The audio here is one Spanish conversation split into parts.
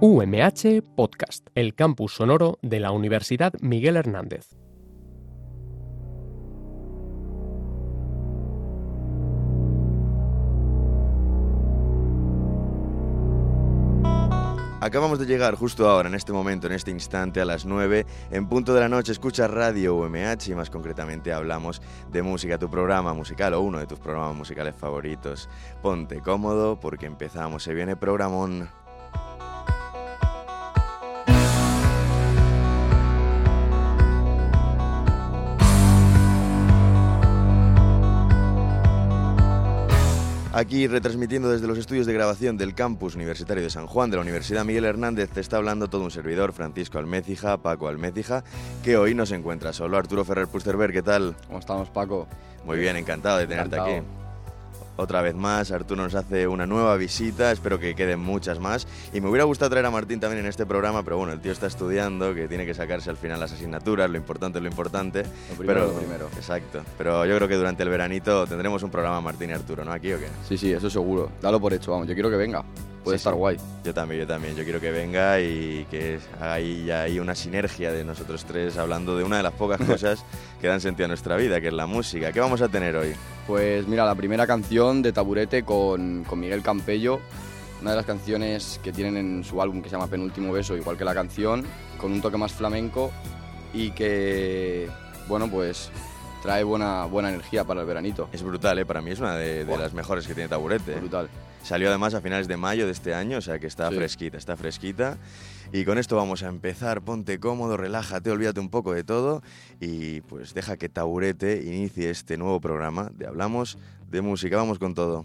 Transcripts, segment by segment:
UMH Podcast, el campus sonoro de la Universidad Miguel Hernández. Acabamos de llegar justo ahora, en este momento, en este instante, a las 9, en punto de la noche. Escuchas Radio UMH y más concretamente hablamos de música, tu programa musical o uno de tus programas musicales favoritos. Ponte cómodo porque empezamos, se viene programón. Aquí, retransmitiendo desde los estudios de grabación del campus universitario de San Juan de la Universidad Miguel Hernández, te está hablando todo un servidor, Francisco Almécija, Paco Almécija, que hoy no se encuentra solo. Arturo Ferrer Pusterberg, ¿qué tal? ¿Cómo estamos, Paco? Muy bien, encantado de tenerte aquí. Otra vez más, Arturo nos hace una nueva visita, espero que queden muchas más. Y me hubiera gustado traer a Martín también en este programa, pero bueno, el tío está estudiando, que tiene que sacarse al final las asignaturas, lo importante es lo importante. Lo primero. Exacto, pero yo creo que durante el veranito tendremos un programa Martín y Arturo, ¿no? ¿Aquí o qué? Sí, eso seguro. Dalo por hecho, vamos, yo quiero que venga. Puede estar guay. Yo también. Yo quiero que venga y que haga ahí una sinergia de nosotros tres hablando de una de las pocas cosas que dan sentido a nuestra vida, que es la música. ¿Qué vamos a tener hoy? Pues mira, la primera canción de Taburete con Miguel Campello, una de las canciones que tienen en su álbum que se llama Penúltimo Beso, igual que la canción, con un toque más flamenco y que, bueno, pues trae buena energía para el veranito. Es brutal, ¿eh? Para mí es una de las mejores que tiene Taburete. Brutal. Salió además a finales de mayo de este año, o sea que está fresquita. Y con esto vamos a empezar. Ponte cómodo, relájate, olvídate un poco de todo y pues deja que Taburete inicie este nuevo programa de Hablamos de Música. Vamos con todo.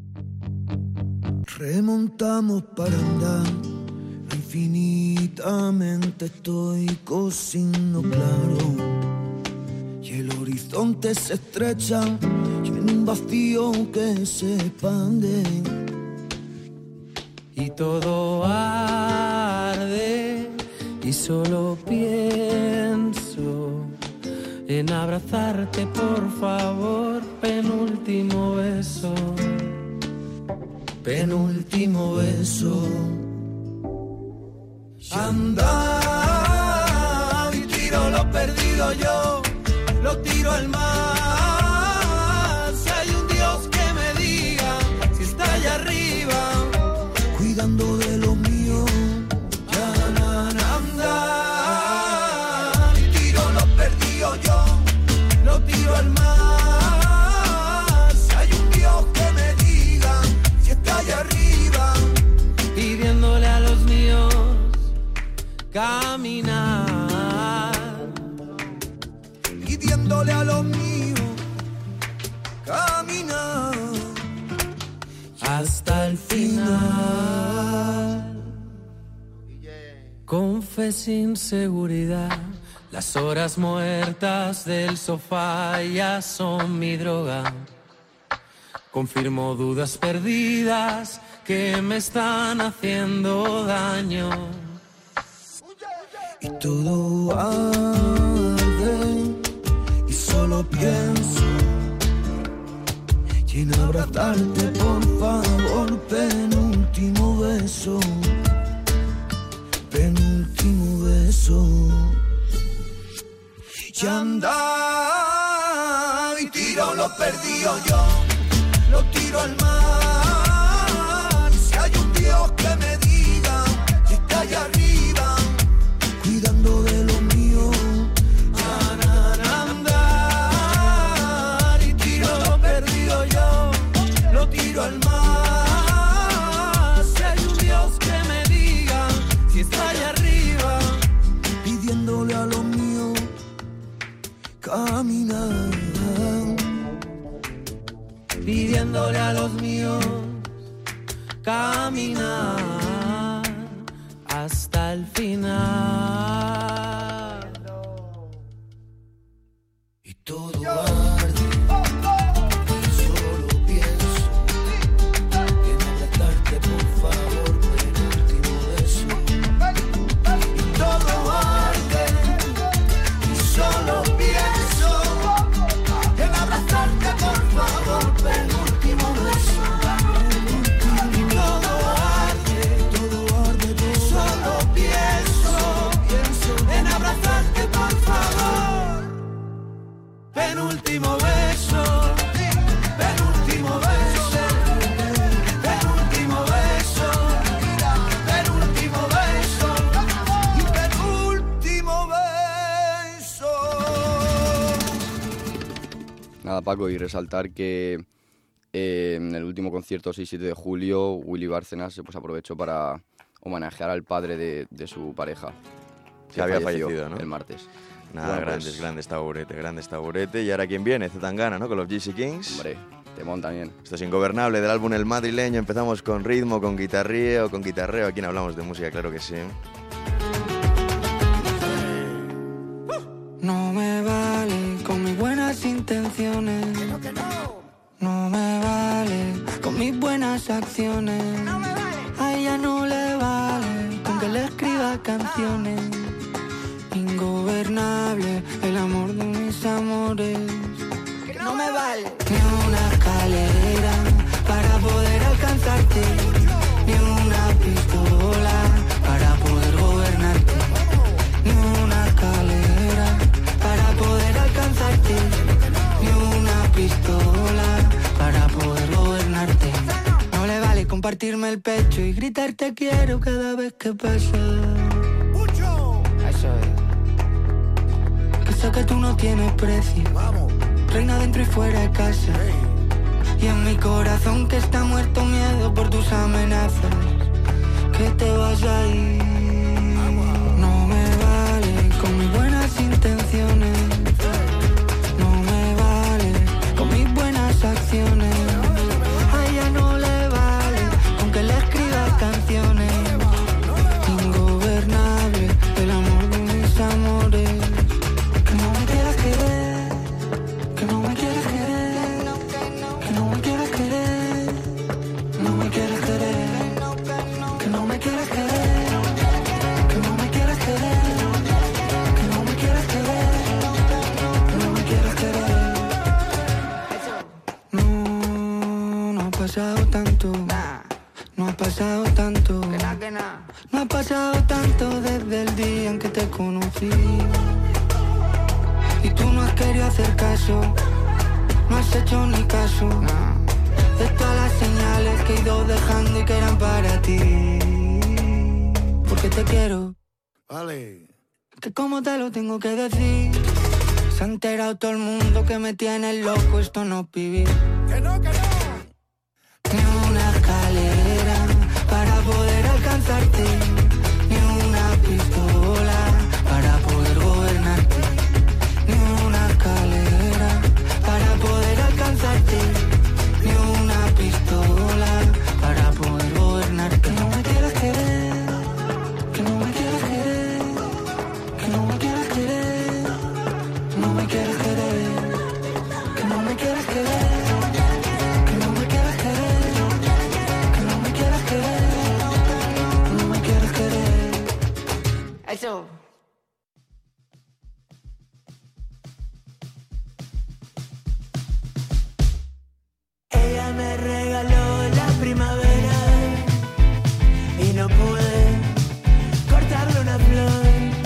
Remontamos para andar, infinitamente estoy cosiendo claro. Y el horizonte se estrecha y en un vacío que se expande. Y todo arde y solo pienso en abrazarte, por favor. Penúltimo beso, penúltimo beso. Y anda y tiro lo perdido yo. Lo tiro al mar, si hay un Dios que me diga, si está allá arriba, cuidando de lo mío, ya anda, y tiro lo perdido yo, lo tiro al mar, si hay un Dios que me diga, si está allá arriba, pidiéndole a los míos caminar. Pidiéndole a lo mío caminar hasta el final. Con fe sin seguridad, las horas muertas del sofá ya son mi droga. Confirmo dudas perdidas que me están haciendo daño. Y todo arde y solo pienso y en abrazarte, por favor. Penúltimo beso, penúltimo beso. Y anda y tiro lo perdido yo, lo tiro al mar. Si hay un Dios que me diga, si está allá arriba, cuidando de lo mío. Lo tiro al mar, si hay un Dios que me diga, si está allá arriba, pidiéndole a lo mío caminar, pidiéndole a los míos caminar hasta el final. Y todo arde. Todo arde, todo Nada, Paco, y resaltar que en el último concierto 6-7 de julio, Willy Bárcenas pues, aprovechó para homenajear al padre de su pareja. Que había fallecido, ¿no? El martes. Nada, Bueno, grandes taburete. Y ahora ¿quién viene? Zetangana, ¿no? Con los GC Kings. Hombre, temón también. Esto es Ingobernable, del álbum El Madrileño. Empezamos con ritmo, con guitarreo. Aquí no hablamos de música, claro que sí. No me vale con mis buenas intenciones. No me vale con mis buenas acciones. A ella no le vale con que le escriba canciones. Ingobernable, el amor de mis amores. Que no me vale ni una escalera para poder alcanzarte, ni una pistola para poder gobernarte, ni una escalera para poder alcanzarte, ni una pistola para poder gobernarte. No le vale compartirme el pecho y gritar te quiero cada vez que pasa. Eso es. Que sé que tú no tienes precio. Vamos. Reina dentro y fuera de casa. Y en mi corazón que está muerto miedo por tus amenazas. Que te vas a ir. No me vale con mis buenas intenciones. No me vale con mis buenas acciones. A ella no le vale con que le escriba canciones. Ingobernable, el amor de mis amores. Que no me quieras querer, que no me quieras querer, que no me quieras querer, no me quieras querer, que no me quieras querer, que no me quieras querer, que no me quieras querer, que no me quieras querer. No ha pasado tanto, no ha pasado tanto, no ha pasado tanto desde el día en que te conocí. Y tú no has querido hacer caso, no has hecho ni caso de todas las señales que he ido dejando y que eran para ti. Porque te quiero, vale. Que como te lo tengo que decir, se ha enterado todo el mundo que me tiene loco, esto no es vivir. Que no, que no. Ni una escalera para poder alcanzarte, ni una pistola para poder gobernarte, ni una escalera para poder alcanzarte, ni una pistola para poder gobernarte. Que no me quieras querer, que no me quieras querer, que no me quieras querer, no me quieras querer, que no me quieras querer. Eso. Ella me regaló la primavera y no pude cortarle una flor.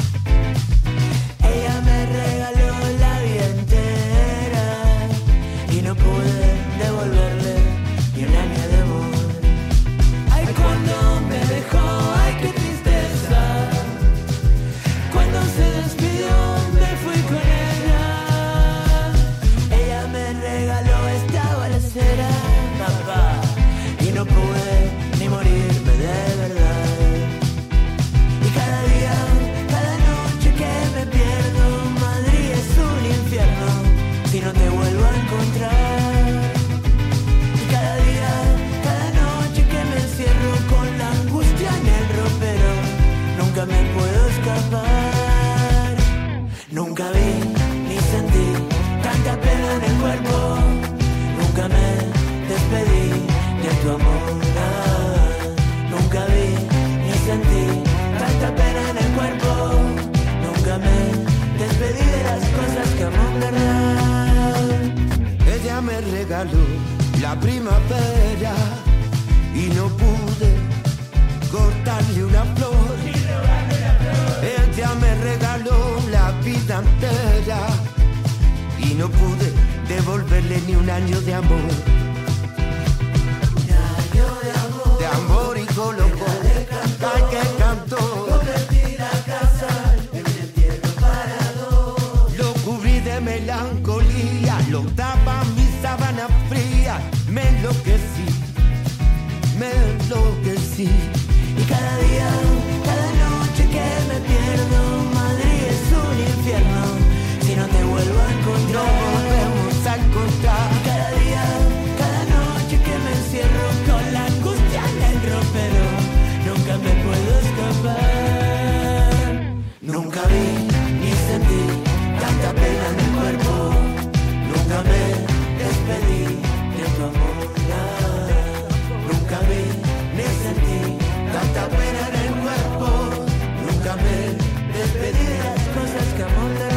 Ella me regaló la vida entera y no pude devolverle ni un año de amor. Ay, cuando me dejó, ay, qué tristeza. Cuando se despidió me fui con ella. Ella me regaló esta balacera, papá, y no pude ni morirme de verdad. Y cada día, cada noche que me pierdo, Madrid es un infierno si no te vuelvo a encontrar. Y cada día, cada noche que me encierro con la angustia en el ropero, nunca me puedo escapar. Nunca vi ni sentí tanta pena en el cuerpo. Nunca me despedí de tu amor. Nunca vi ni sentí tanta pena en el cuerpo. Nunca me despedí de las cosas que amo en verdad. Ella me regaló la primavera y no pude cortarle una flor. Ella me regaló la vida entera y no pude devolverle ni un año de amor. Un año De amor y colocó, ay, que cantó. convertir a casa en un entierro para dos. Lo cubrí de melancolía, lo daba me enloquecí, me enloquecí. Y cada día, cada noche que me pierdo, Madrid es un infierno. Si no te vuelvo a encontrar, no volvemos a encontrar. Y cada día, cada noche que me encierro con la angustia en el ropero, nunca me puedo escapar. Nunca vi ni sentí tanta pena en el cuerpo. Nunca me despedí de tu amor. Nunca vi ni sentí tanta pena en el cuerpo. Nunca me despedí de las cosas que amondan.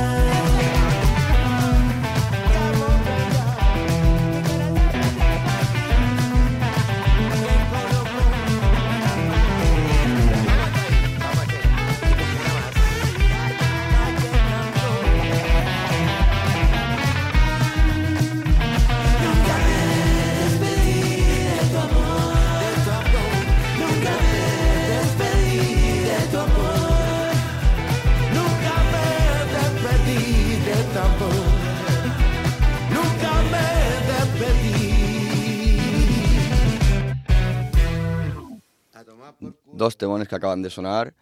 Dos temones que acaban de sonar.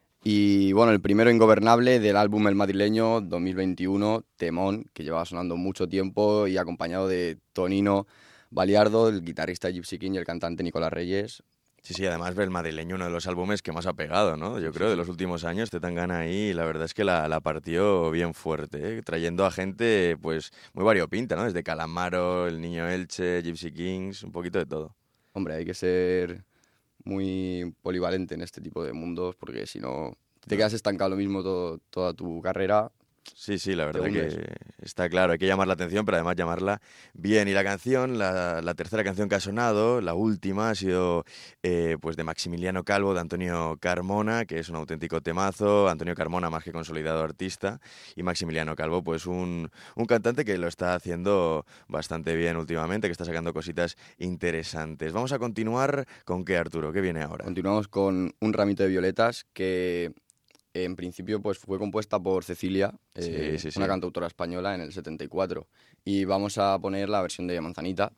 Y bueno, el primero, Ingobernable, del álbum El Madrileño 2021, temón, que llevaba sonando mucho tiempo y acompañado de Tonino Baliardo, el guitarrista Gypsy King y el cantante Nicolás Reyes. Sí, además El Madrileño, uno de los álbumes que más ha pegado, ¿no? Yo creo, de los últimos años, Zetangana ahí, la verdad es que la partió bien fuerte, ¿eh? Trayendo a gente, pues, muy variopinta, ¿no? Desde Calamaro, El Niño Elche, Gypsy Kings, un poquito de todo. Hombre, hay que ser muy polivalente en este tipo de mundos, porque si no te quedas estancado lo mismo toda tu carrera. Sí, la verdad que está claro, hay que llamar la atención, pero además llamarla bien. Y la canción, la tercera canción que ha sonado, la última, ha sido pues de Maximiliano Calvo, de Antonio Carmona, que es un auténtico temazo. Antonio Carmona, más que consolidado artista, y Maximiliano Calvo, pues un cantante que lo está haciendo bastante bien últimamente, que está sacando cositas interesantes. Vamos a continuar con ¿qué, Arturo? ¿Qué viene ahora? Continuamos con Un ramito de violetas, que en principio pues fue compuesta por Cecilia, una cantautora española, en el 74. Y vamos a poner la versión de Manzanita,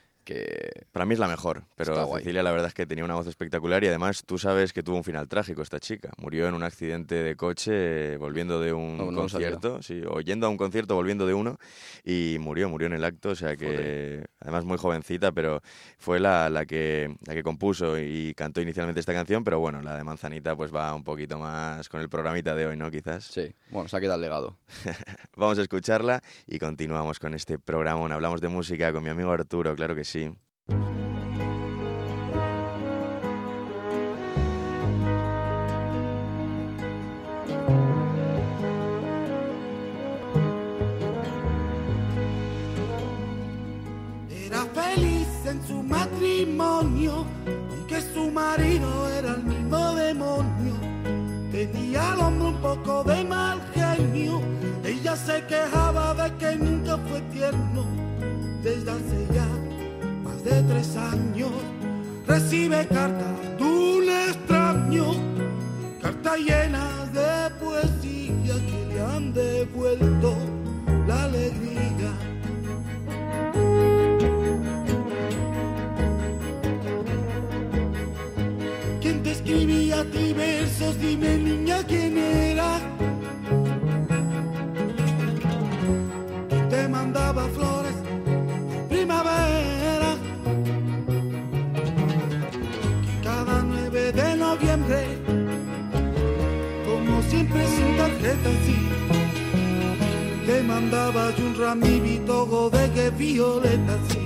que para mí es la mejor, pero Cecilia la verdad es que tenía una voz espectacular y además tú sabes que tuvo un final trágico esta chica. Murió en un accidente de coche volviendo de un concierto, o yendo a un concierto volviendo de uno, y murió en el acto, o sea que además muy jovencita, pero fue la que compuso y cantó inicialmente esta canción, pero bueno, la de Manzanita pues va un poquito más con el programita de hoy, ¿no? Quizás. Sí, bueno, se ha quedado el legado. Vamos a escucharla y continuamos con este programa. Hablamos de música con mi amigo Arturo, claro que sí. Era feliz en su matrimonio, aunque su marido era el mismo demonio. Tenía al hombre un poco de mal genio, ella se quejaba de que nunca fue tierno. Desde hace ya más de 3 años recibe cartas de un extraño, cartas llenas de poesía que le han devuelto la alegría. ¿Quién te escribía a ti versos? Dime, niña, ¿quién era? ¿Quién te mandaba flores? Primavera, que cada 9 de noviembre, como siempre sin tarjeta, sí, te mandaba yo un ramito de que violeta, sí.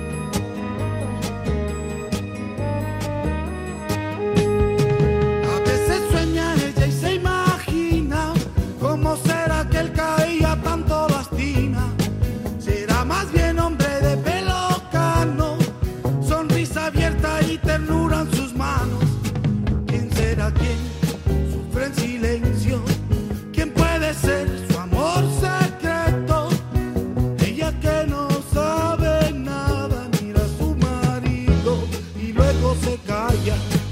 A veces sueña ella y se imagina cómo será que él caía tanto lastima. Será más bien hombre de pelo cano, sonrisa abierta y ternura en sus manos. ¿Quién será quien sufre en silencio? ¿Quién puede ser su amor secreto? Ella que no sabe nada mira a su marido y luego se calla.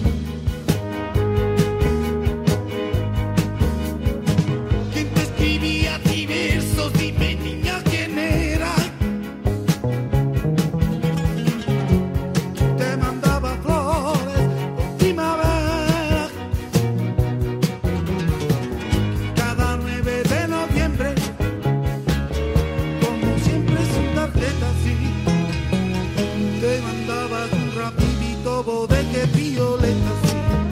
¿Quién te escribía a ti versos? Dime, niña, ¿quién era? ramito de que violeta sí.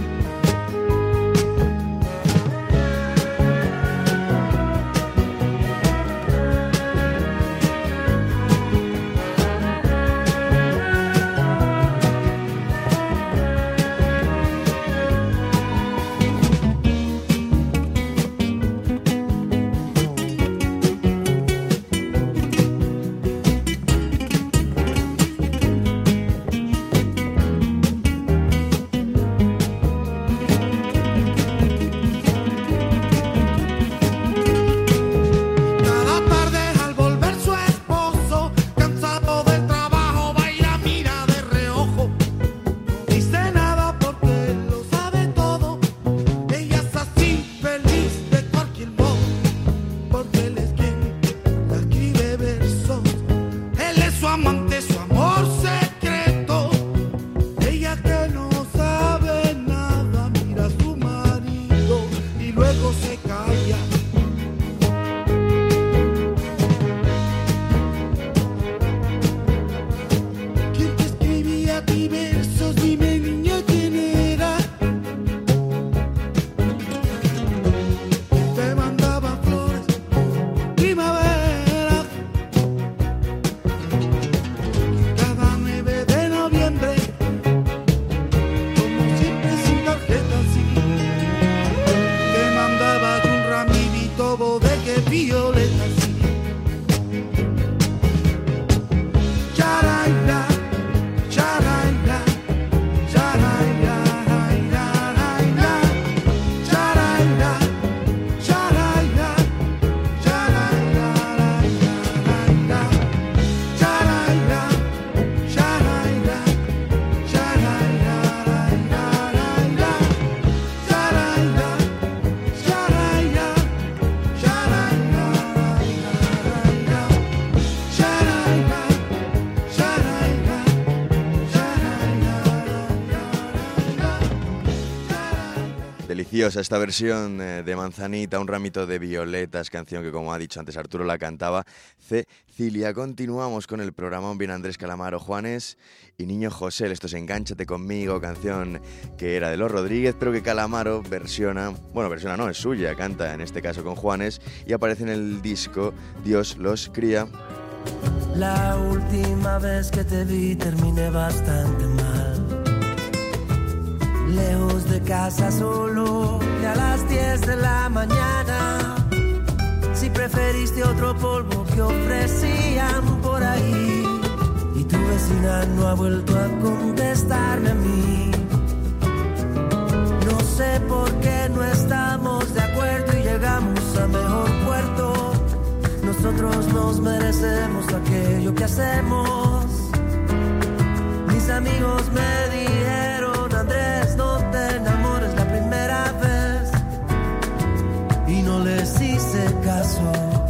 Deliciosa esta versión de Manzanita, un ramito de violetas, canción que, como ha dicho antes Arturo, la cantaba Cecilia. Continuamos con el programa. Viene Andrés Calamaro, Juanes y Niño José. Esto es Engánchate conmigo, canción que era de Los Rodríguez, pero que Calamaro versiona, no, es suya, canta en este caso con Juanes y aparece en el disco Dios los cría. La última vez que te vi terminé bastante mal. Lejos de casa solo y a las 10 de la mañana. Si preferiste otro polvo que ofrecían por ahí. Y tu vecina no ha vuelto a contestarme a mí. No sé por qué no estamos de acuerdo y llegamos a mejor puerto. Nosotros nos merecemos aquello que hacemos. Mis amigos me dijeron: Andrés, no te enamores la primera vez. Y no les hice caso.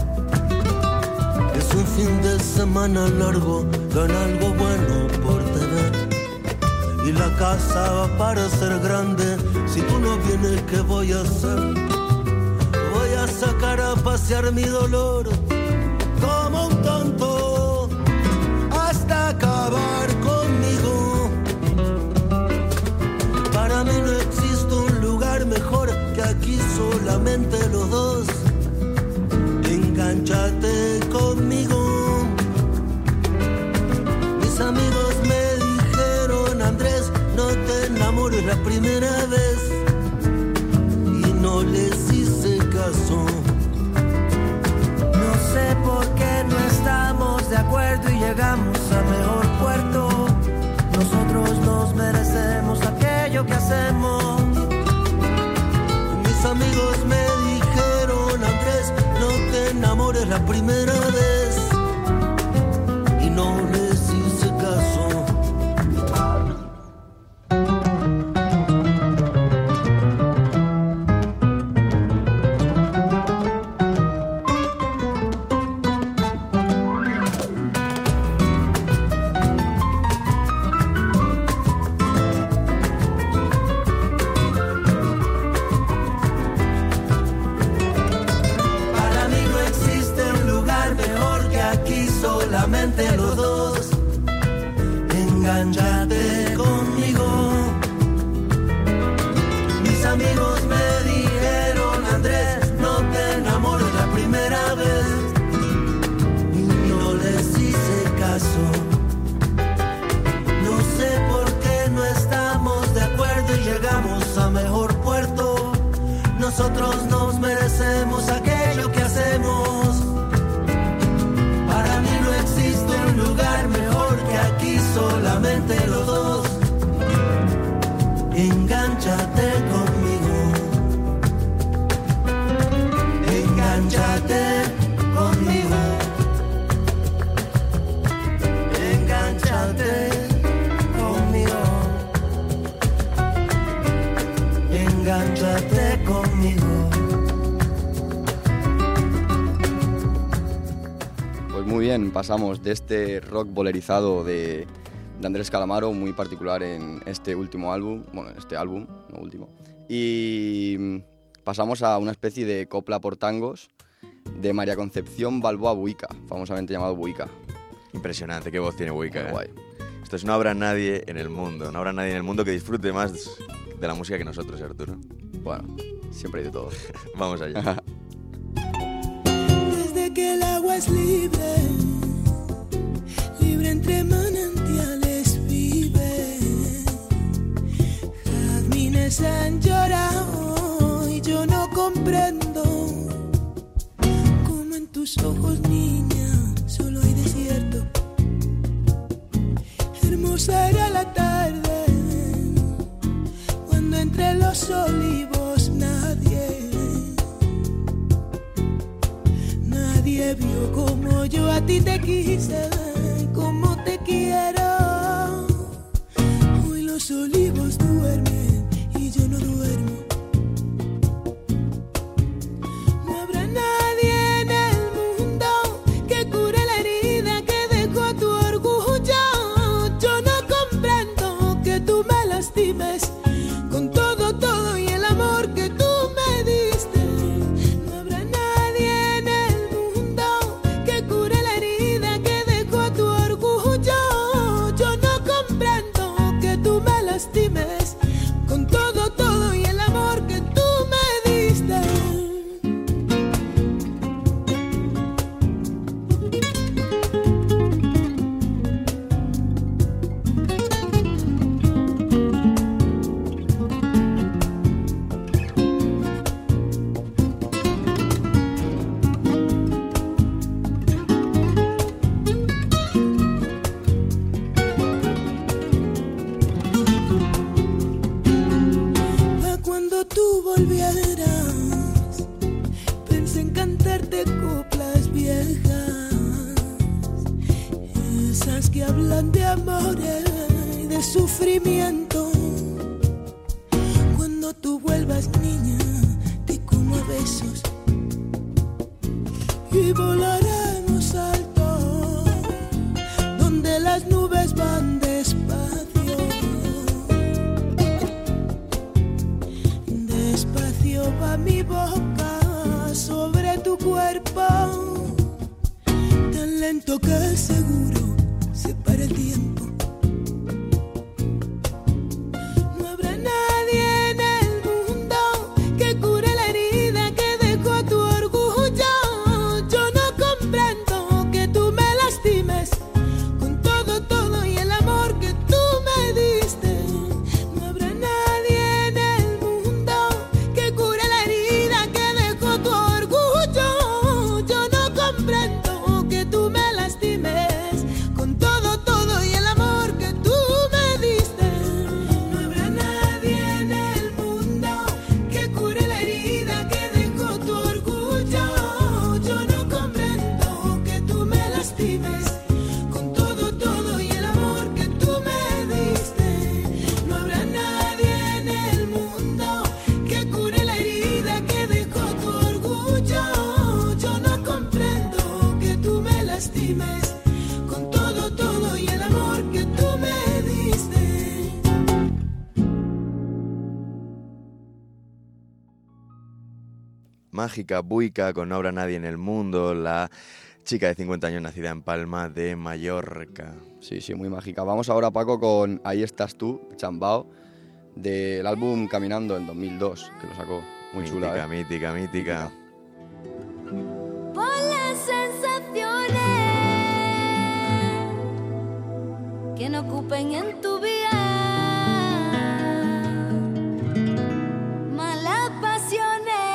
Es un fin de semana largo, gana algo bueno por TV. Y la casa va a parecer grande. Si tú no vienes, ¿qué voy a hacer? Voy a sacar a pasear mi dolor como un tonto hasta acabar conmigo. Para mí no existe un lugar mejor que aquí, solamente los dos. Engánchate conmigo. Mis amigos me dijeron: Andrés, no te enamores la primera vez. Y no les hice caso. No sé por qué no estamos de acuerdo y llegamos a mejor puerto. Nosotros nos merecemos aquello que hacemos. Mis amigos me dijeron: Andrés, no te enamores la primera vez. Y no les hice caso. nosotros nos merecemos aquello que hacemos. Para mí no existe un lugar mejor que aquí, solamente los dos. Engánchate conmigo, engánchate conmigo, engánchate conmigo, engánchate conmigo. Pues muy bien, pasamos de este rock bolerizado de Andrés Calamaro, muy particular en este último álbum, bueno, en este álbum, no último, y pasamos a una especie de copla por tangos de María Concepción Balboa Buica, famosamente llamado Buica. Impresionante, qué voz tiene Buica. Muy guay. Esto es no habrá nadie en el mundo, no habrá nadie en el mundo que disfrute más de la música que nosotros, Arturo. Bueno, siempre hay de todo. Vamos allá. Desde que el agua es libre, libre entre manantiales vive. Jazmines han llorado y yo no comprendo cómo en tus ojos, niña, solo hay desierto. Hermosa era la tarde cuando entre los olivos nadie vio como yo a ti te quise, como te quiero. Hoy los olivos duermen y yo no duermo. No habrá nadie en el mundo que cure la herida que dejó tu orgullo. Yo no comprendo que tú me lastimes con todo, todo y el amor que tú me diste. No habrá nadie en el mundo que cure la herida que dejó tu orgullo. Yo no comprendo que tú me lastimes con todo, todo y el amor que tú me diste. Pa' cuando tú volvieras, pensé en cantarte coplas viejas, esas que hablan de amor y de sufrimiento. Cuando tú vuelvas, niña, te como a besos y volaremos alto, donde las nubes van despacio. Despacio va mi boca sobre tu cuerpo, tan lento que seguro se para el tiempo. No habrá nadie en el mundo que cure la herida que dejó tu orgullo. Yo no comprendo que tú me lastimes con todo, todo y el amor que tú me diste. No habrá nadie en el mundo que cure la herida que dejó tu orgullo. Yo no comprendo que tú me lastimes con todo, todo y el amor que tú me diste. No habrá nadie en el mundo que cure la herida que dejó tu orgullo. Yo no comprendo que tú me lastimes con todo, todo y el amor que tú me diste. No habrá nadie en el mundo que cure la herida que dejó tu orgullo. Yo no comprendo que tú me lastimes con todo, todo y el amor que tú me diste. Mágica Buica con No habrá nadie en el mundo, la chica de 50 años nacida en Palma de Mallorca. Sí, sí, muy mágica. Vamos ahora, Paco, con Ahí estás tú, Chambao, del álbum Caminando en 2002, que lo sacó. Muy Mítica, chula, ¿eh? mítica, mítica. Por las sensaciones que no ocupen en tu vida, malas pasiones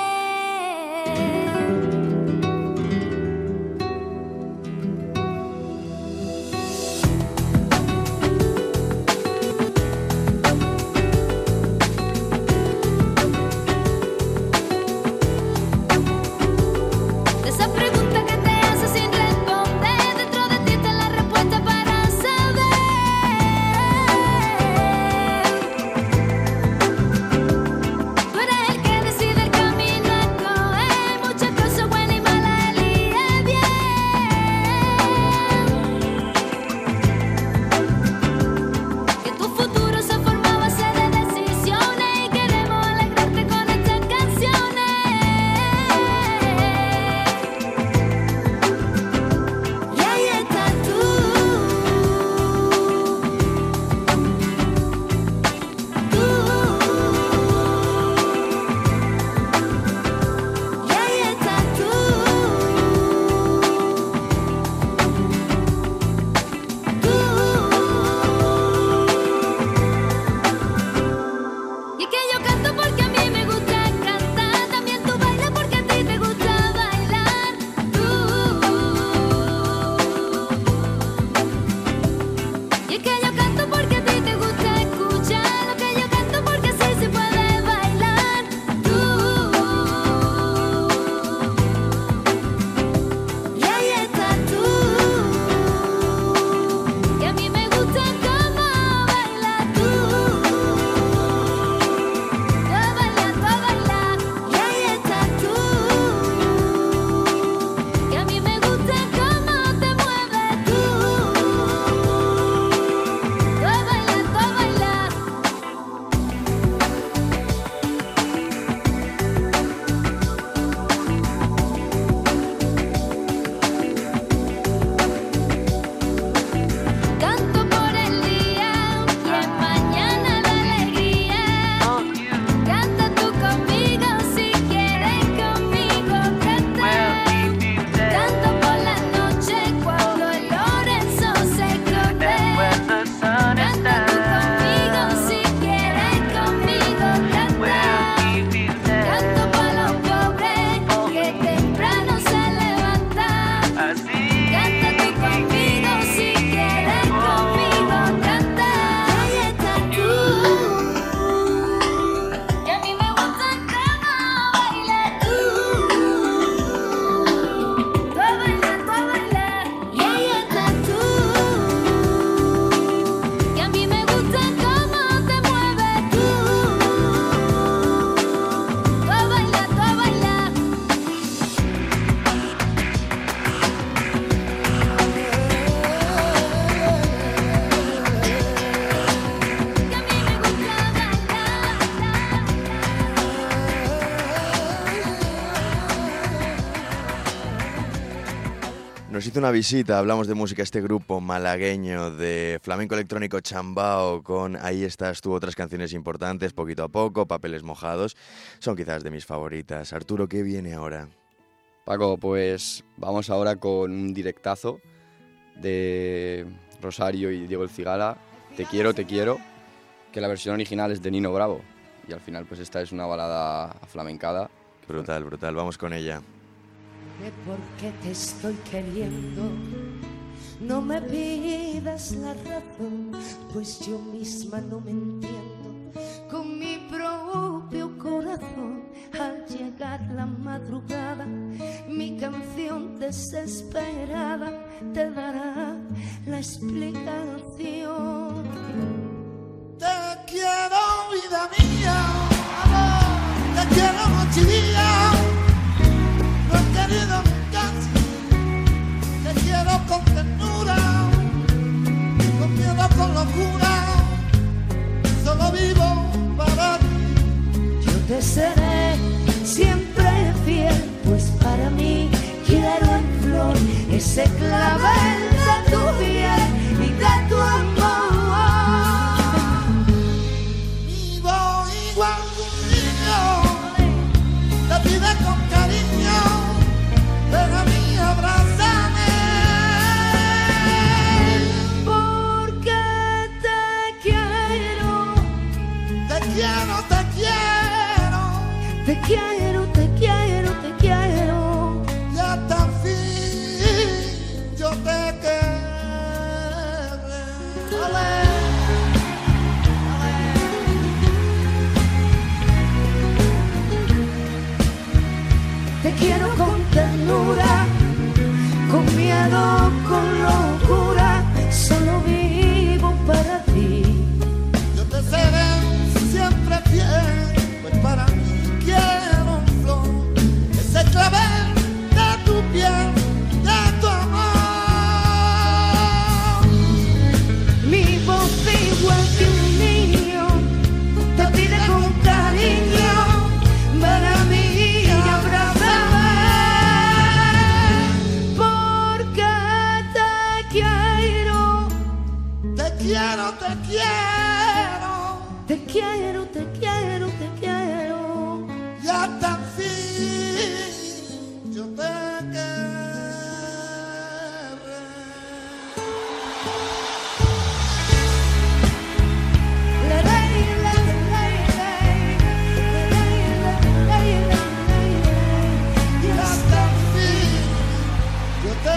hace una visita, hablamos de música, este grupo malagueño de flamenco electrónico Chambao, con Ahí estás tú, otras canciones importantes, Poquito a poco, Papeles mojados, son quizás de mis favoritas. Arturo, ¿qué viene ahora? Paco, pues vamos ahora con un directazo de Rosario y Diego El Cigala, Te quiero, que la versión original es de Nino Bravo, y al final pues esta es una balada flamencada. Brutal, brutal, vamos con ella. De por qué te estoy queriendo, no me pidas la razón, pues yo misma no me entiendo con mi propio corazón. Al llegar la madrugada, mi canción desesperada te dará la explicación. Te quiero, vida mía, te quiero noche y día. No he querido nunca, te quiero con ternura, con miedo, con locura, solo vivo para ti. Yo te seré siempre fiel, pues para mí quiero en flor ese clavel de tu piel y de tu amor. Vivo igual que un niño, te pide con cariño, ven a mí, abrázame. Porque te quiero, te quiero, te quiero, te quiero, te quiero, te quiero. y hasta el fin yo te querré. Te quiero con ternura, con miedo, con locura, solo vivo para ti. Yo te seré siempre fiel, pues para mí quiero en flor ese clavel de tu piel, de tu amor. Mi voz igual que un niño te pide con cariño, ven a mí y abrázame. Porque te quiero, te quiero, te quiero, te quiero, te quiero, te quiero. y hasta el fin yo te querré. Y hasta el fin yo te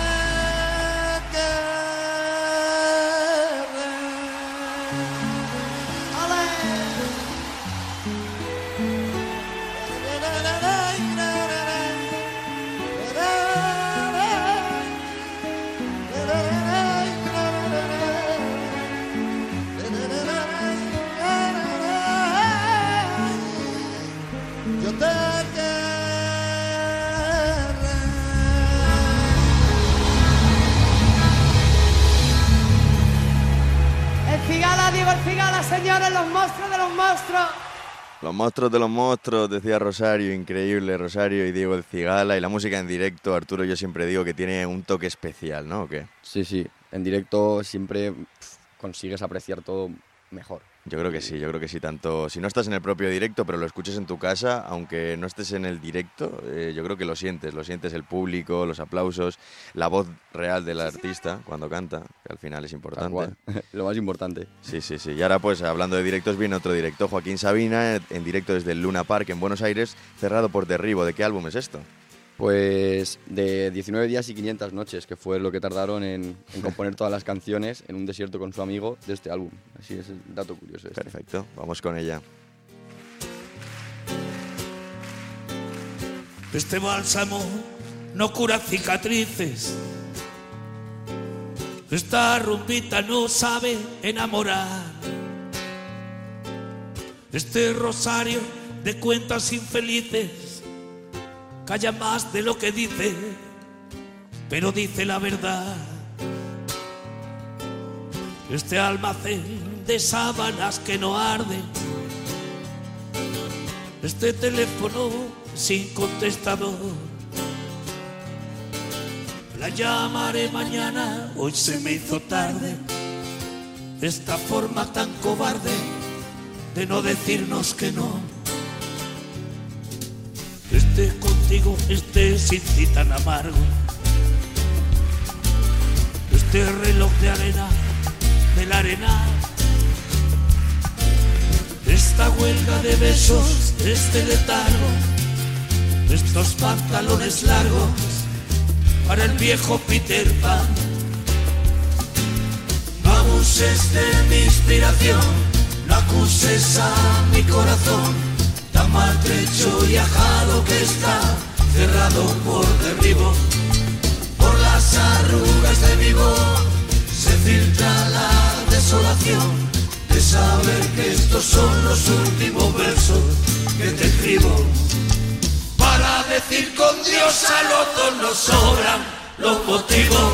yo te El Cigala, Diego El Cigala, señores, los monstruos de los monstruos. Los monstruos de los monstruos, decía Rosario, increíble, Rosario y Diego El Cigala, y la música en directo, Arturo, yo siempre digo que tiene un toque especial, ¿no? ¿O qué? Sí, sí, en directo siempre consigues apreciar todo mejor. Yo creo que sí, tanto si no estás en el propio directo, pero lo escuchas en tu casa, aunque no estés en el directo, yo creo que lo sientes el público, los aplausos, la voz real del artista cuando canta, que al final es importante. Tal cual. Lo más importante. Sí. Y ahora pues hablando de directos viene otro directo, Joaquín Sabina, en directo desde el Luna Park en Buenos Aires, cerrado por Derribo. ¿De qué álbum es esto? Pues de 19 días y 500 noches, que fue lo que tardaron en componer todas las canciones en un desierto con su amigo de este álbum. Así es el dato curioso. Perfecto, vamos con ella. Este bálsamo no cura cicatrices. Esta rumbita no sabe enamorar. Este rosario de cuentas infelices calla más de lo que dice, pero dice la verdad. Este almacén de sábanas que no arde, este teléfono sin contestador, La llamaré mañana, hoy se me hizo tarde. Esta forma tan cobarde de no decirnos que no. Esté contigo, esté sin ti tan amargo. Este reloj de arena, de la arena. Esta huelga de besos, este letargo. Estos pantalones largos para el viejo Peter Pan. No abuses de mi inspiración, no acuses a mi corazón, tan maltrecho y ajado que está, cerrado por derribo. Por las arrugas de mi voz se filtra la desolación de saber que estos son los últimos versos que te escribo. Para decir con Dios a los dos nos sobran los motivos.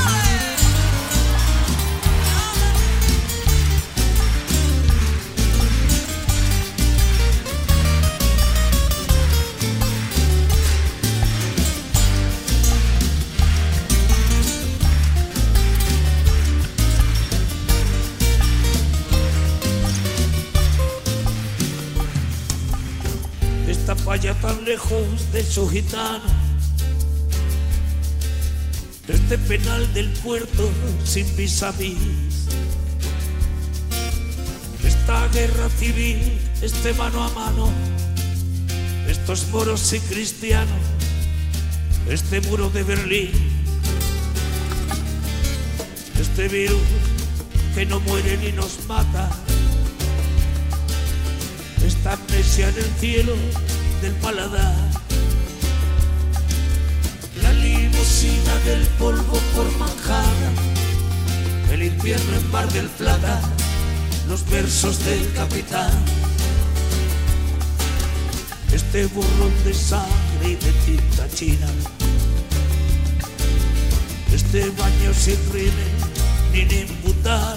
Esta falla tan lejos de su gitano, este penal del puerto sin vis a vis, esta guerra civil, este mano a mano, estos moros y cristianos, este muro de Berlín, este virus que no muere ni nos mata, esta amnesia en el cielo del paladar, la limusina del polvo por Manhattan, el infierno en Mar del Plata, los versos del capitán, este burrón de sangre y de tinta china, este baño sin rímel ni imputar,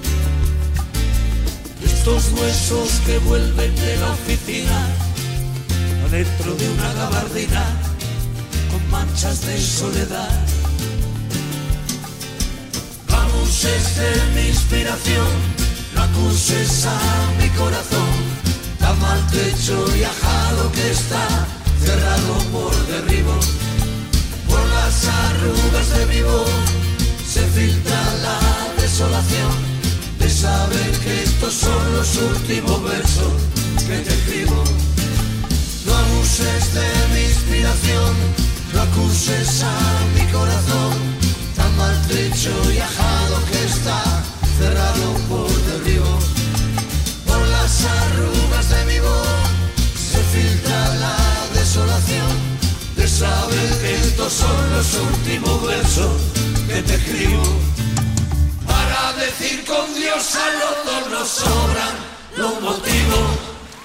estos huesos que vuelven de la oficina adentro de una gabardina con manchas de soledad. No abuses de mi inspiración, no acuses a mi corazón, tan maltrecho y ajado que está, cerrado por derribo. Por las arrugas de mi voz se filtra la desolación de saber que estos son los últimos versos que te escribo. No abuses de mi inspiración, no acuses a mi corazón, tan maltrecho y ajado que está, cerrado por derribo. Por las arrugas de mi voz se filtra la desolación de saber que estos son los últimos versos que te escribo. Para decir con Dios a los dos nos sobran los motivos.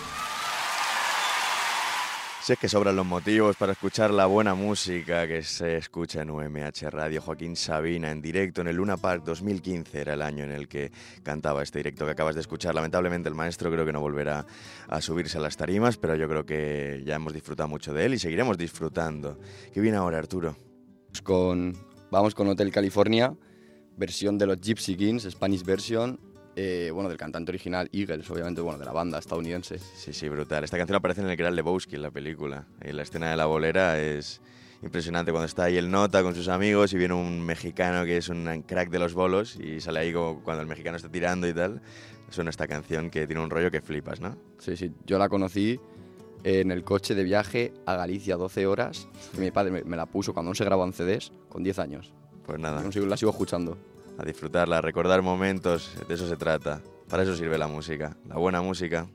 Si es que sobran los motivos para escuchar la buena música que se escucha en UMH Radio. Joaquín Sabina en directo en el Luna Park 2015 era el año en el que cantaba este directo que acabas de escuchar. Lamentablemente el maestro creo que no volverá a subirse a las tarimas, pero yo creo que ya hemos disfrutado mucho de él y seguiremos disfrutando. ¿Qué viene ahora, Arturo? Vamos con Hotel California, versión de los Gypsy Kings, Spanish version. Del cantante original Eagles, obviamente, de la banda estadounidense. Sí, brutal. Esta canción aparece en El Gran Lebowski, en la película. Y la escena de la bolera es impresionante cuando está ahí el nota con sus amigos y viene un mexicano que es un crack de los bolos y sale ahí como cuando el mexicano está tirando y tal. Suena esta canción que tiene un rollo que flipas, ¿no? Sí, yo la conocí en el coche de viaje a Galicia 12 horas y mi padre me la puso cuando no se grababa en CDs con 10 años. Pues nada. La sigo escuchando. A disfrutarla, a recordar momentos, de eso se trata. Para eso sirve la música, la buena música.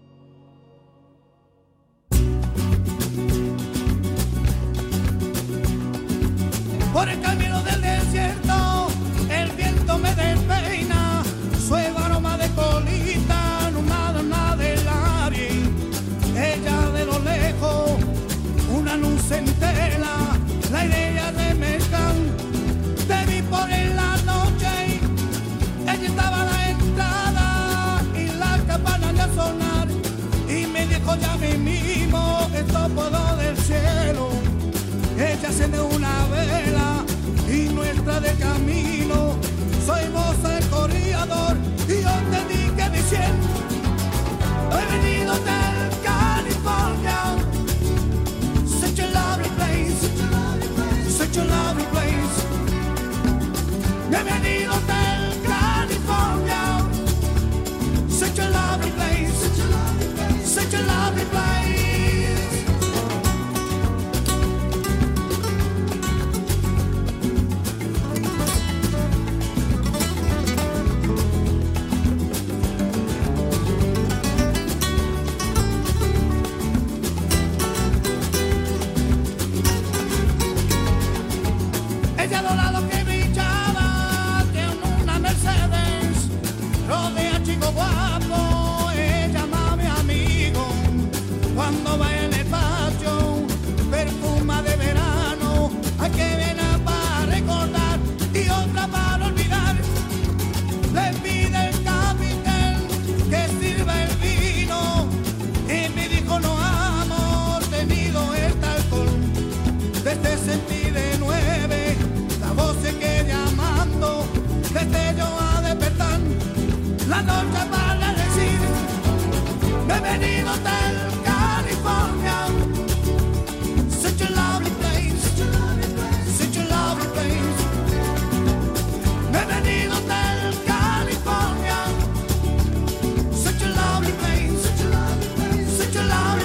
Por el camino del desierto, el viento me despeina, su aroma de colita, no nada del aire. Ella de lo lejos, una luz entera, la idea de mezclar. Te vi por en la noche, ella estaba a la entrada y la campana de sonar y me dijo ya mismo que esto puedo del cielo. Ella enciende una vela contra del camino. Soy moza el corredor y yo te dije diciendo, he venido del California. Such a lovely place, such a lovely place. He venido del California. Such a lovely place, such a lovely place. Ella dorado que brillaba en una Mercedes, rodea chico guapo, ella llama mi amigo. Cuando va en el patio, perfuma de verano, hay que viene para recordar y otra para olvidar. Le pide el capitán que sirva el vino y me dijo no amo tenido este alcohol. Desde sentí de 9, la voz se queda llamando, desde yo a despertar, la noche para decir, bienvenido del California. Such a lovely place, such a lovely place. Bienvenido del California. Such a lovely place, such a lovely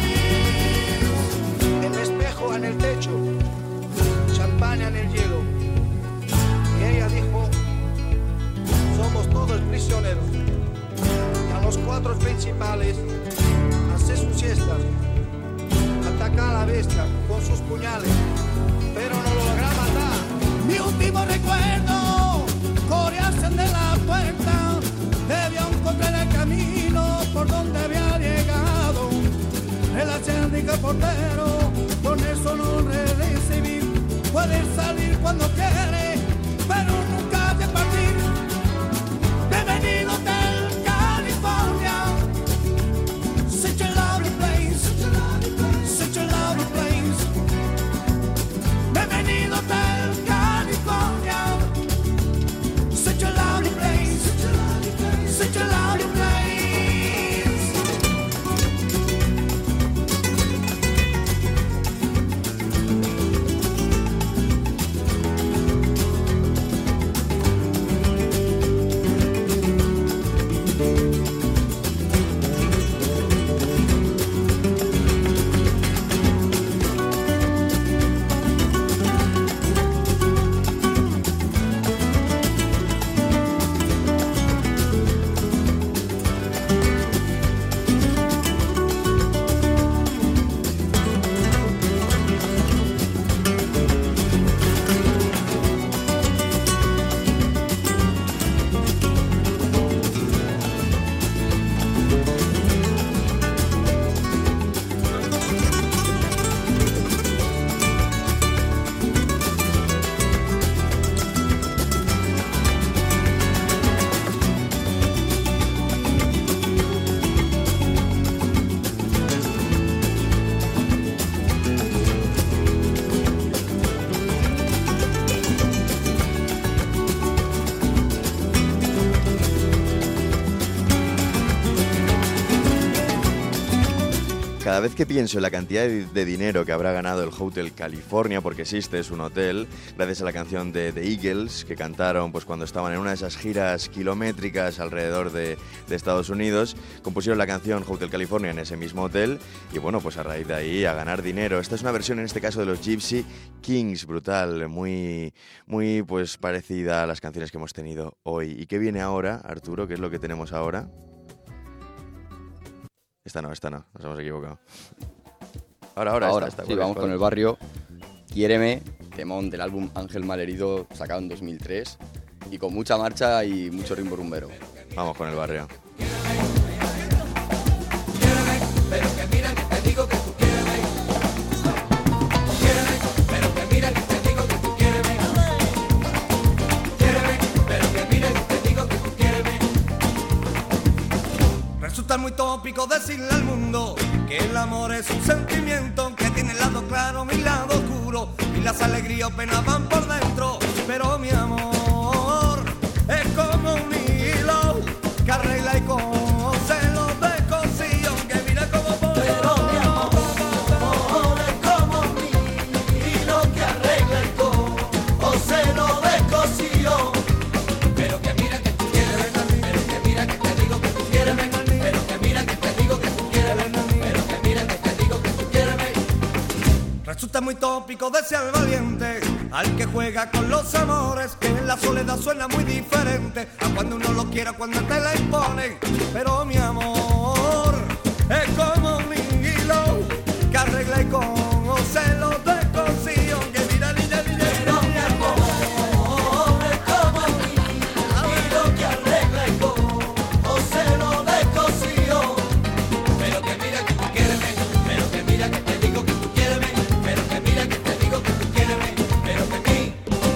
place. El espejo en el techo, champaña en el hielo. Y ella dijo, somos todos prisioneros. Y a los 4 principales hace sus siestas, ataca a la bestia con sus puñales, pero no logra matar. Mi último recuerdo, corearse de la puerta, debió encontrar el camino por donde había llegado. El acérdico portero, con eso no recibir, puede salir cuando quiere, pero nunca de partir. Bienvenido del California. Such a lovely place, such a lovely place. Bienvenido del California. Such a lovely place, such a lovely place. Cada vez que pienso en la cantidad de dinero que habrá ganado el Hotel California, porque existe, es un hotel, gracias a la canción de The Eagles, que cantaron pues cuando estaban en una de esas giras kilométricas alrededor de Estados Unidos, compusieron la canción Hotel California en ese mismo hotel, y bueno, pues a raíz de ahí a ganar dinero. Esta es una versión en este caso de los Gypsy Kings, brutal, muy pues parecida a las canciones que hemos tenido hoy. ¿Y qué viene ahora, Arturo? ¿Qué es lo que tenemos ahora? Esta no, nos hemos equivocado. Ahora esta. Sí, vamos con El Barrio. Quiéreme, temón del álbum Ángel Malherido, sacado en 2003, y con mucha marcha y mucho ritmo rumbero. Vamos con El Barrio. Quiéreme, pero que mira que te digo que tú quiéreme. Quiéreme, pero que mira que te digo que tú quiéreme. Quiéreme, pero que mira que te digo que tú quiéreme. Resulta muy tópico decirle al mundo que el amor es un sentimiento que tiene el lado claro, mi lado oscuro, y las alegrías o penas van por dentro. Pero mi amor es como un hilo que arregla y cose los descosidos, que mira como por. Pero mi amor es como un hilo que arregla y cose los descosidos. Pero que mira que tú quieres, pero que mira que te digo que tú quieres, pero que mira que te digo que tú quieres, pero que mira que te digo que tú quieres. Resulta muy tópico desear valiente al que juega con los amores, que en la soledad suena muy diferente a cuando uno lo quiera, cuando te la imponen. Pero mi amor es como un hilo que arregla y cose los descosidos, que mira, niña, niña. Pero mi amor es como un hilo que arregla y cose los descosidos. Pero que mira que tú quieres, pero que mira que te digo que tú quieres, pero que mira que te digo que tú quieres, pero que mí.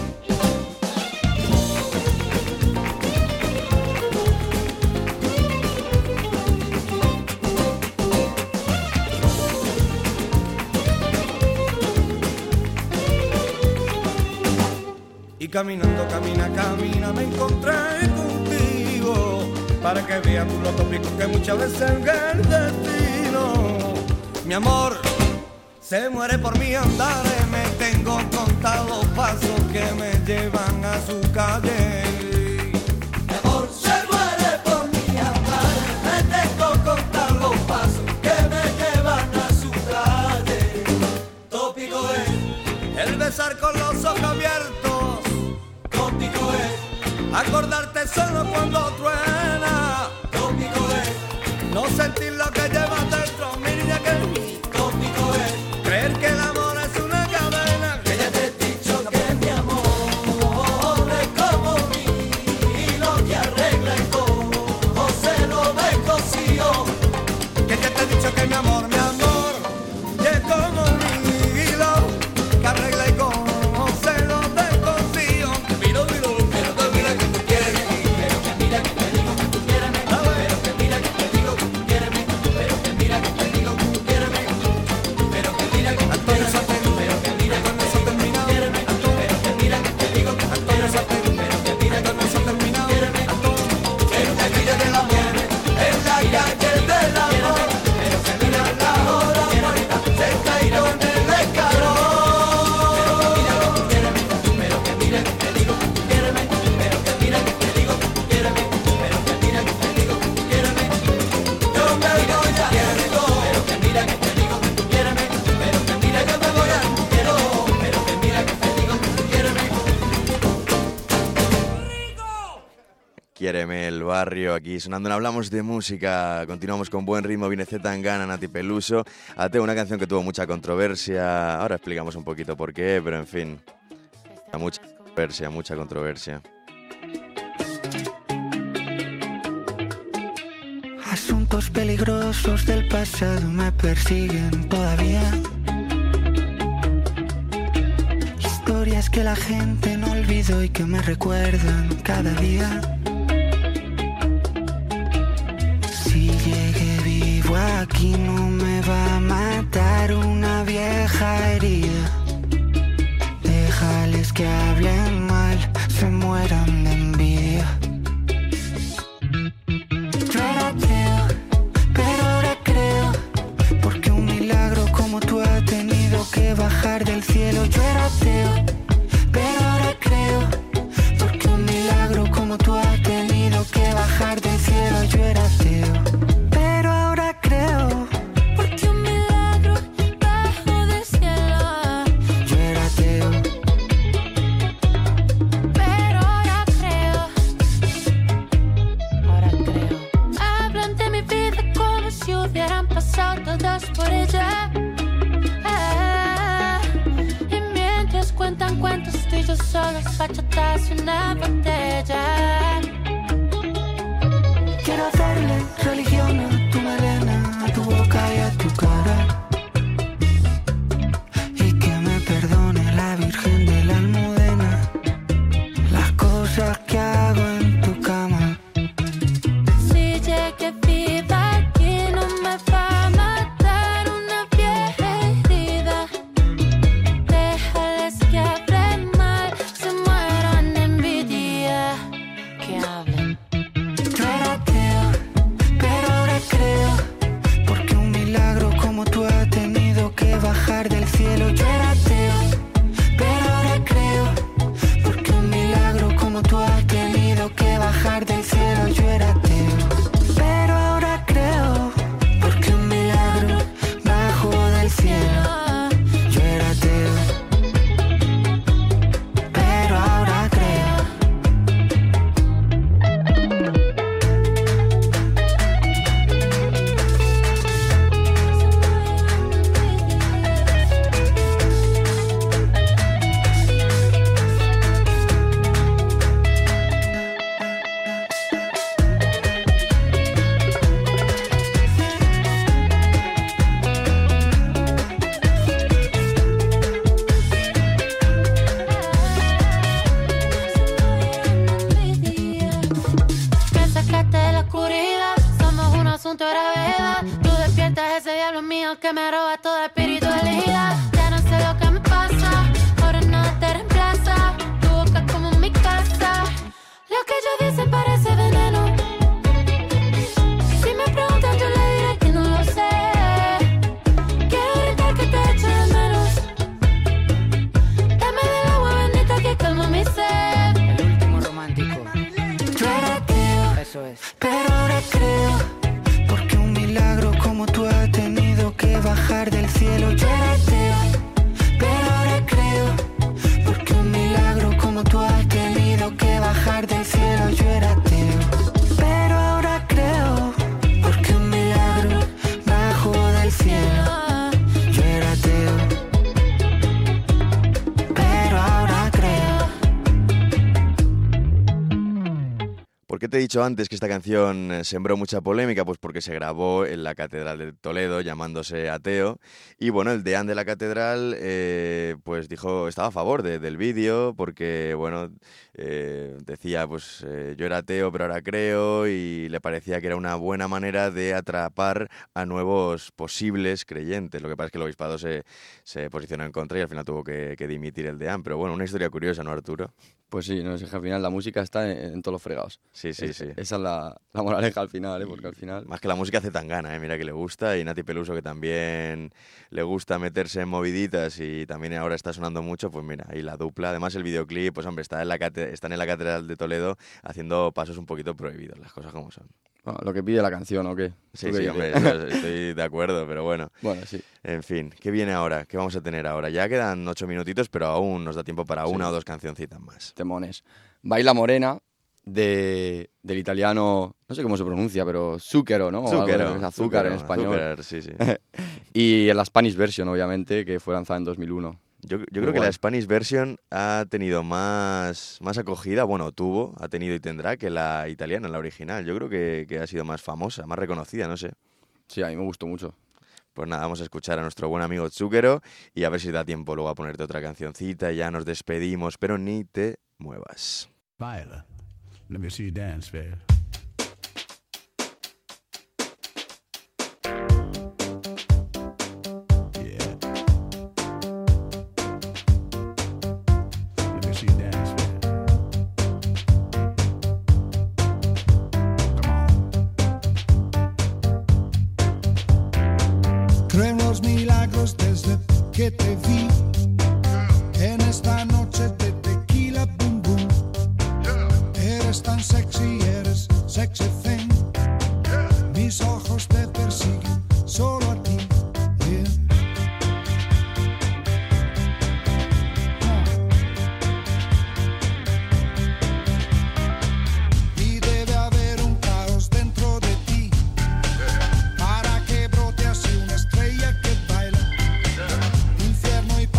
Y caminando, camina, me encontré contigo, para que veas tú lo tópico que muchas veces es el destino. Mi amor se muere por mí andar, me tengo contados los pasos que me llevan a su calle. Mi amor se muere por mí andar, me tengo contados los pasos que me llevan a su calle. Tópico es el besar con los ojos abiertos, tópico es acordarte solo cuando truena, tópico es no sentir lo que llevas dentro, mi niña, que tópico es creer que el amor es una cadena, que ya te he dicho que mi amor es como un hilo que arregla y cose los descosidos, que ya te he dicho que mi amor es como un hilo que arregla y cose los descosidos. Miro, pero que mira que tú quieres, pero que mira que te digo que tú quieres, pero que mira que te digo que tú quieres, pero que mira que te digo que tú quieres, pero que mira que tú quieres, pero que mira que no se termina, pero que mira que te digo que tú quieres, pero que mira que no se termina, pero que mira que la mujer es la calle del amor, pero que mira la hora muerta se caído en el escalón. Pero que mira que te digo que tú quieres, pero que mira que te digo que tú quieres, pero que mira que te digo que tú quieres, yo me voy a quiero, pero que mira que te digo que tú quieres, pero que mira yo me voy a quiero, pero que mira que te digo que tú quieres. Quiéreme, el barrio, aquí sonando en Hablamos de Música. Continuamos con buen ritmo, viene Zetangana, Nati Peluso. Ate, una canción que tuvo mucha controversia. Ahora explicamos un poquito por qué, pero en fin, mucha controversia. Asuntos peligrosos del pasado me persiguen todavía. Historias que la gente no olvidó y que me recuerdan cada día. Si llegué vivo aquí no me va a matar una vieja herida. Déjales que hablen mal, se mueran de envidia. Yo era ateo, pero ahora creo, porque un milagro como tú ha tenido que bajar del cielo. Yo era ateo, pero ahora creo, porque un milagro como tú ha tenido que bajar del cielo. Yo era ateo, pero ahora creo, porque un milagro bajó del cielo. Yo era ateo, pero ahora creo. Hablan de mi vida como si hubieran pasado todas por ella. Y mientras cuentan cuentos tú y yo solos, bachatas y una botella. Quiero hacerle religión a tu melena, a tu boca y a tu cara. Y que me perdone la Virgen de la Almudena las cosas que hago en tu cama. Si llegué viva aquí no me va a matar una vieja herida. queda. Tú despiertas ese diablo mío que me roba toda espiritualidad. Ya no sé lo que me pasa, ahora nada te reemplaza. Tu boca es como mi casa, lo que ellos dicen parece veneno. Si me preguntan yo le diré que no lo sé. Quiero gritar que te echo de menos. Dame del agua bendita que calma mi sed. El último romántico. Yo era ateo, eso es. pero ahora creo, porque un milagro como tú ha tenido que bajar del cielo. Yo era ateo, pero ahora creo, porque un milagro como tú has tenido que bajar del cielo. Yo era ateo, pero ahora creo, porque un milagro bajó del cielo. Yo era ateo, pero ahora creo. ¿Por qué te he dicho antes que esta canción sembró mucha polémica? Pues porque se grabó en la Catedral de Toledo llamándose Ateo. Y bueno, el deán de la catedral pues dijo, estaba a favor del vídeo porque, bueno, decía, pues yo era ateo pero ahora creo, y le parecía que era una buena manera de atrapar a nuevos posibles creyentes. Lo que pasa es que el obispado se posicionó en contra y al final tuvo que dimitir el deán. Pero bueno, una historia curiosa, ¿no, Arturo? Pues sí, no, es que al final la música está en todos los fregados. Sí. Esa es la moraleja al final, porque al final... Más que la música hace tan gana, mira que le gusta, y Nati Peluso que también le gusta meterse en moviditas y también ahora está sonando mucho, pues mira, ahí la dupla. Además el videoclip, pues hombre, están en la Catedral de Toledo haciendo pasos un poquito prohibidos, las cosas como son. Bueno, lo que pide la canción, ¿o qué? Sí, hombre, estoy de acuerdo, pero bueno. Bueno, sí. En fin, ¿qué viene ahora? ¿Qué vamos a tener ahora? Ya quedan 8 minutitos, pero aún nos da tiempo para una o dos cancioncitas más. Temones. Baila Morena, del italiano, no sé cómo se pronuncia, pero Zucchero, ¿no? Azúcar en español. Azúcar, sí. Y la Spanish version, obviamente, que fue lanzada en 2001. Yo creo que la Spanish version ha tenido más acogida, ha tenido y tendrá, que la italiana, la original. Yo creo que ha sido más famosa, más reconocida, no sé. Sí, a mí me gustó mucho. Pues nada, vamos a escuchar a nuestro buen amigo Zucchero y a ver si da tiempo luego a ponerte otra cancioncita. Ya nos despedimos, pero ni te muevas. Baila. Let me see you dance, babe. Creo en los milagros desde que te vi en esta noche de tequila boom boom. Eres tan sexy, eres sexy thing. Mis ojos te persiguen solo a ti. Y debe haber un caos dentro de ti para que brote así una estrella que baila. Infierno y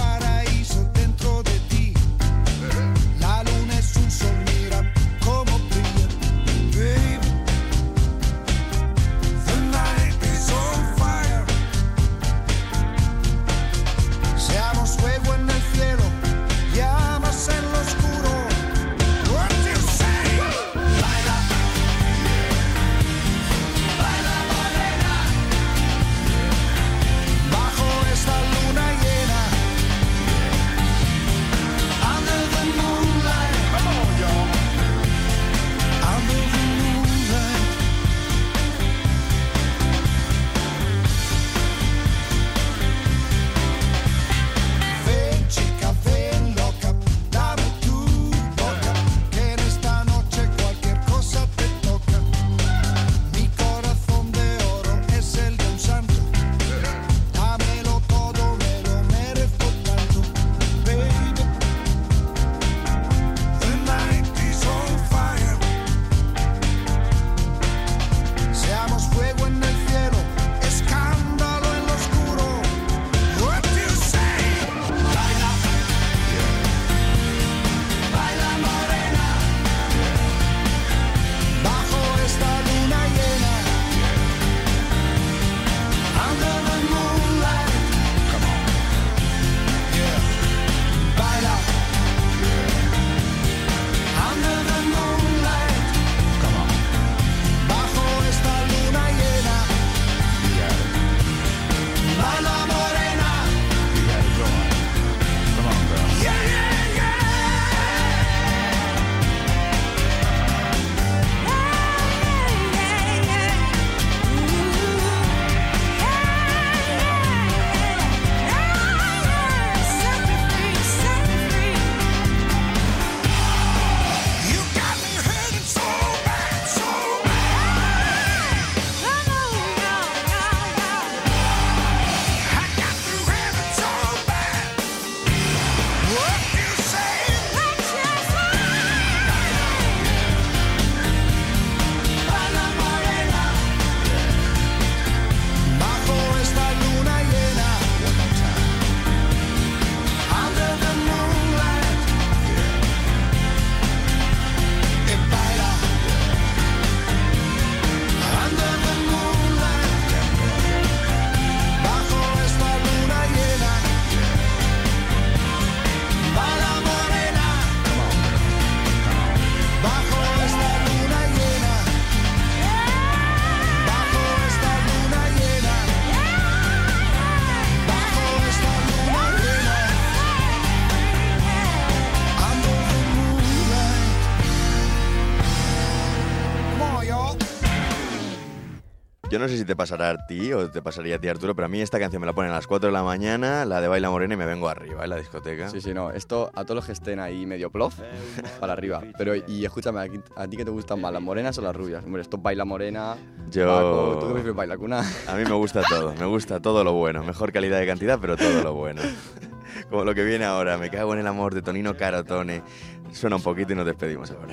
Yo no sé si te pasará a ti o te pasaría a ti, Arturo, pero a mí esta canción me la ponen a las 4 de la mañana, la de Baila Morena, y me vengo arriba en la discoteca. Sí, no, esto a todos los que estén ahí medio plof, para arriba. Pero, y escúchame, ¿a ti qué te gustan más, las morenas o las rubias? Hombre, esto Baila Morena, Paco, ¿tú qué prefieres, Baila Cuna? A mí me gusta todo lo bueno, mejor calidad de cantidad, pero todo lo bueno. Como lo que viene ahora, Me cago en el amor, de Tonino Carotone. Suena un poquito y nos despedimos ahora.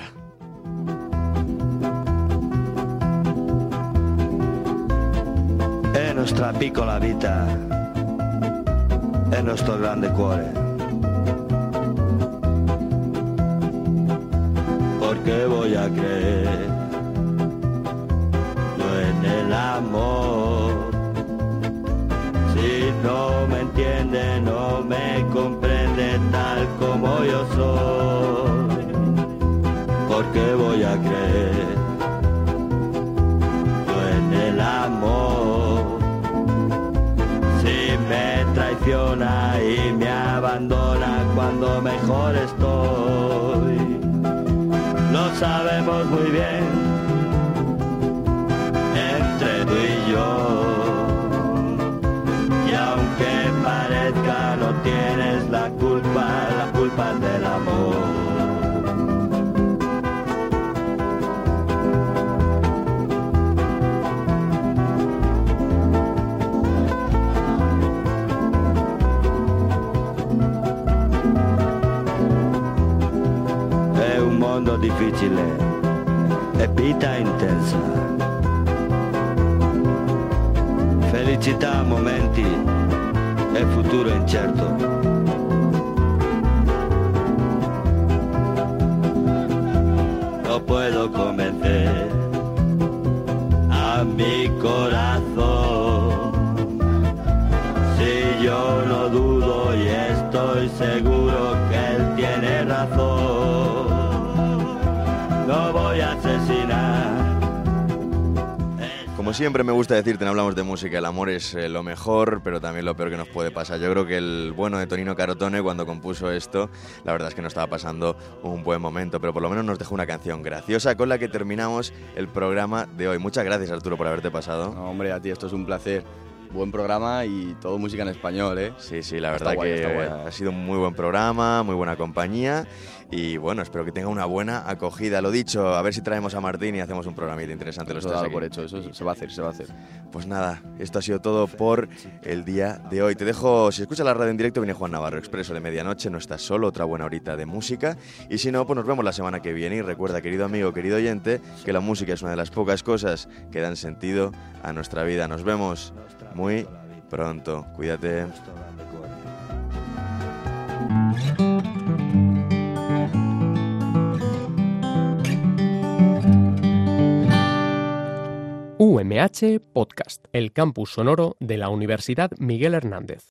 È nostra piccola vita, è nostro grande cuore. Porque voy a creer yo en el amor. Si no me entiende, no me comprende tal como yo soy. Porque voy a creer yo en el amor. Si me traiciona y me abandona cuando mejor estoy, lo sabemos muy bien entre tú y yo. Y aunque parezca no tienes la culpa es del amor. È un mondo difficile e vita intensa, felicità a momenti e futuro incerto. No puedo convencer a mi corazón, si yo no dudo y estoy seguro que él tiene razón. No voy a asesinar. Como siempre me gusta decirte, no hablamos de música, el amor es lo mejor, pero también lo peor que nos puede pasar. Yo creo que el bueno de Tonino Carotone, cuando compuso esto, la verdad es que no estaba pasando un buen momento, pero por lo menos nos dejó una canción graciosa con la que terminamos el programa de hoy. Muchas gracias, Arturo, por haberte pasado. No, hombre, a ti esto es un placer. Buen programa y todo música en español, ¿eh? Sí, la verdad que ha sido un muy buen programa, muy buena compañía y bueno, espero que tenga una buena acogida. Lo dicho, a ver si traemos a Martín y hacemos un programita interesante los tres aquí. Por hecho, eso se va a hacer. Pues nada, esto ha sido todo por el día de hoy. Te dejo, si escuchas la radio en directo, viene Juan Navarro, Expreso de Medianoche, no estás solo, otra buena horita de música. Y si no, pues nos vemos la semana que viene. Y recuerda, querido amigo, querido oyente, que la música es una de las pocas cosas que dan sentido a nuestra vida. Nos vemos muy pronto. Cuídate. UMH Podcast, el campus sonoro de la Universidad Miguel Hernández.